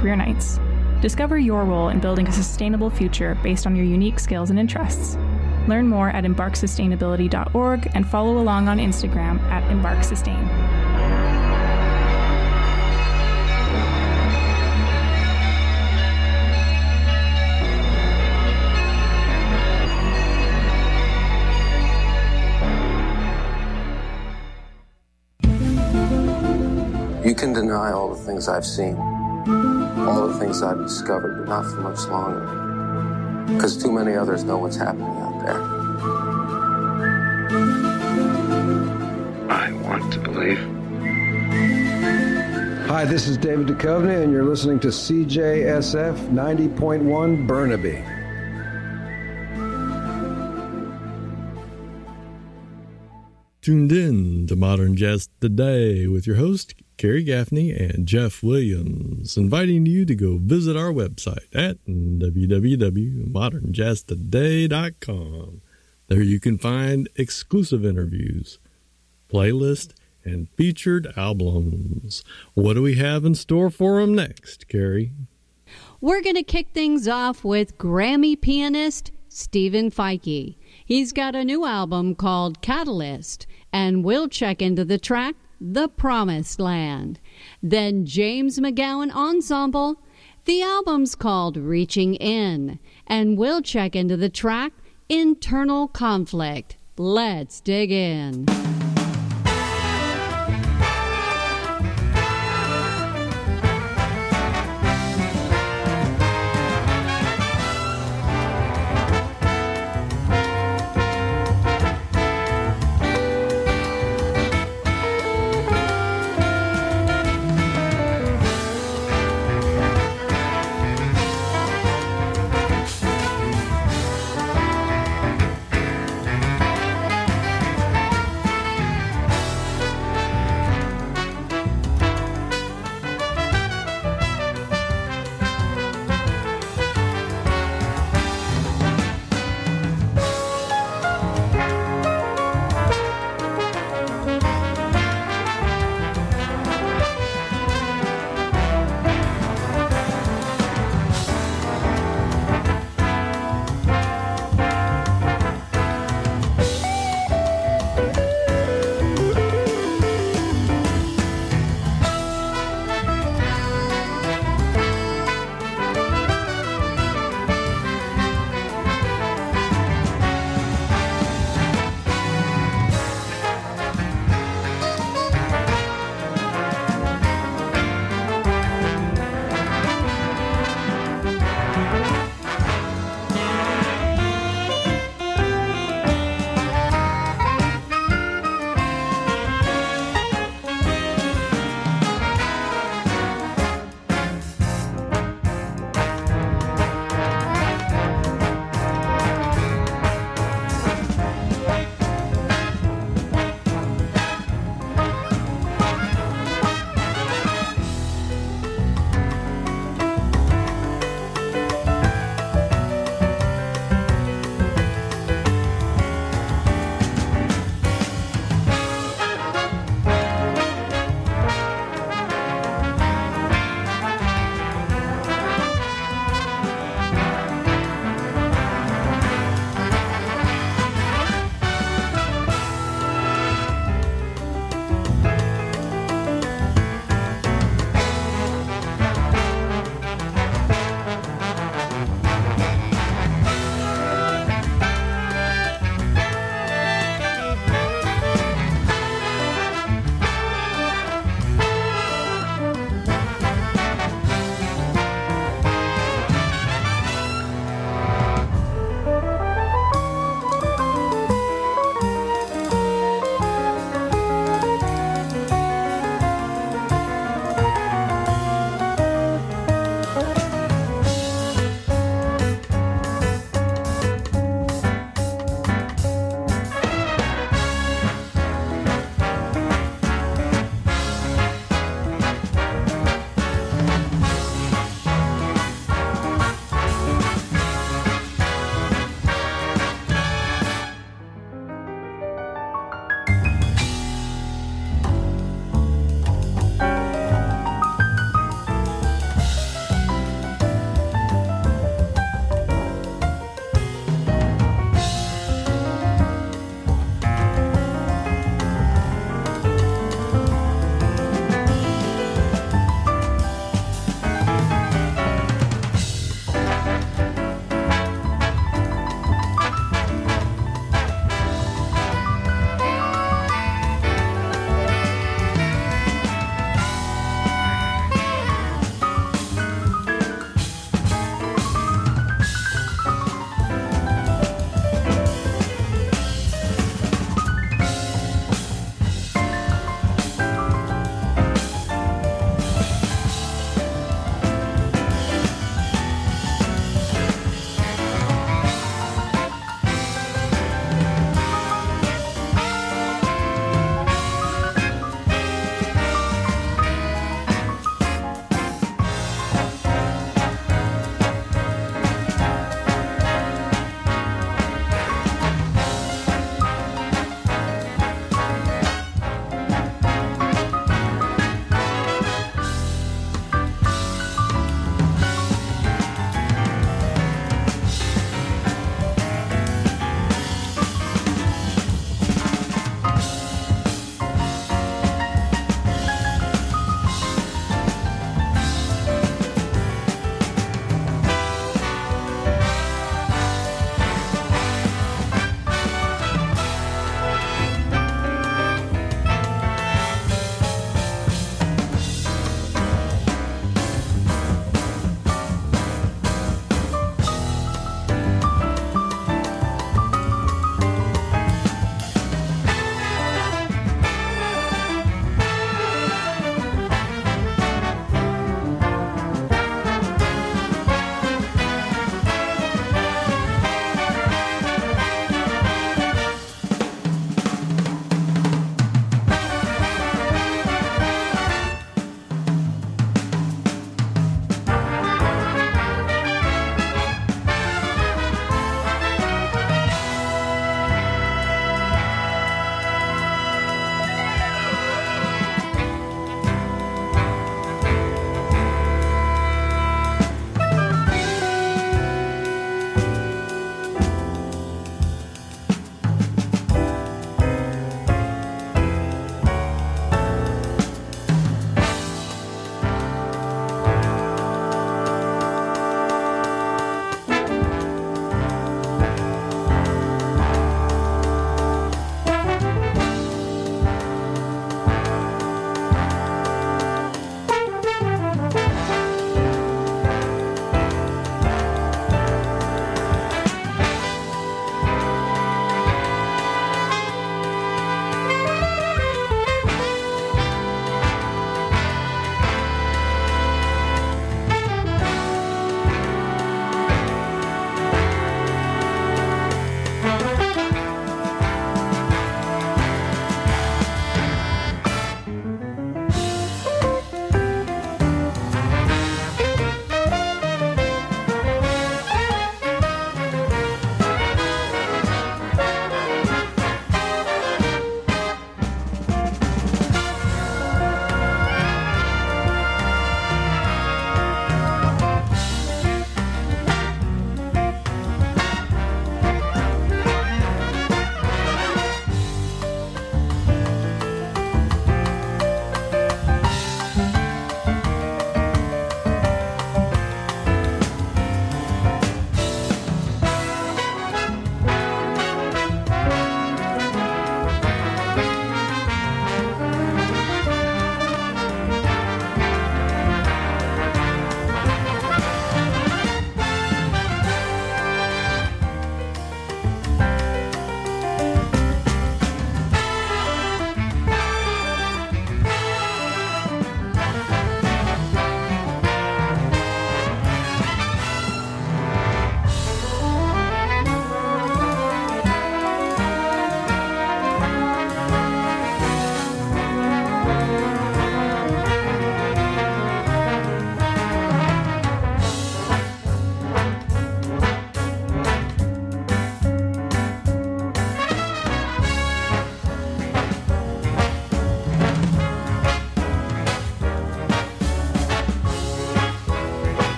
career nights. Discover your role in building a sustainable future based on your unique skills and interests. Learn more at embarksustainability.org and follow along on Instagram at embarksustain. You can deny all the things I've seen, all the things I've discovered, but not for much longer. Because too many others know what's happening out there. I want to believe. Hi, this is David Duchovny, and you're listening to CJSF 90.1 Burnaby. Tuned in to Modern Jazz Today with your host, Kerry Gaffney and Jeff Williams, inviting you to go visit our website at www.modernjazztoday.com. There you can find exclusive interviews, playlists, and featured albums. What do we have in store for them next, Kerry? We're going to kick things off with Grammy pianist Stephen Feige. He's got a new album called Catalyst, and we'll check into the track The Promised Land. Then James McGowan Ensemble. The album's called Reaching In, and we'll check into the track Internal Conflict. Let's dig in.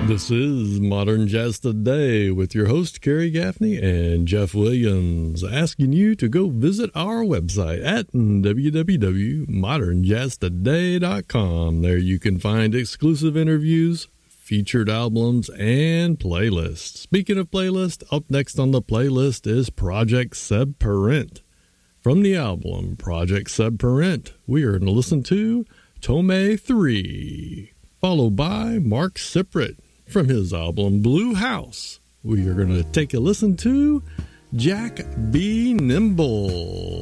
This is Modern Jazz Today with your host, Kerry Gaffney and Jeff Williams, asking you to go visit our website at www.modernjazztoday.com. There you can find exclusive interviews, featured albums, and playlists. Speaking of playlists, up next on the playlist is Project Seb Parent. From the album Project Seb Parent, we are going to listen to Tome 3, followed by Mark Siprit. From his album Blue House, we are going to take a listen to Jack B. Nimble.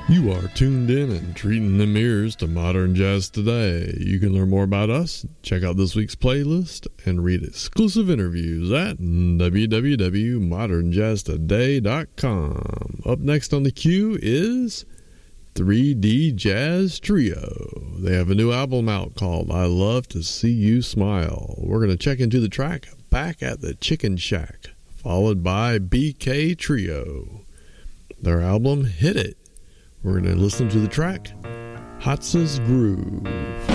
You are tuned in and treating them ears to Modern Jazz Today. You can learn more about us, check out this week's playlist, and read exclusive interviews at www.modernjazztoday.com. Up next on the queue is 3D Jazz Trio. They have a new album out called I Love to See You Smile. We're going to check into the track Back at the Chicken Shack, followed by BK Trio. Their album Hit It. We're going to listen to the track Hatsa's Groove.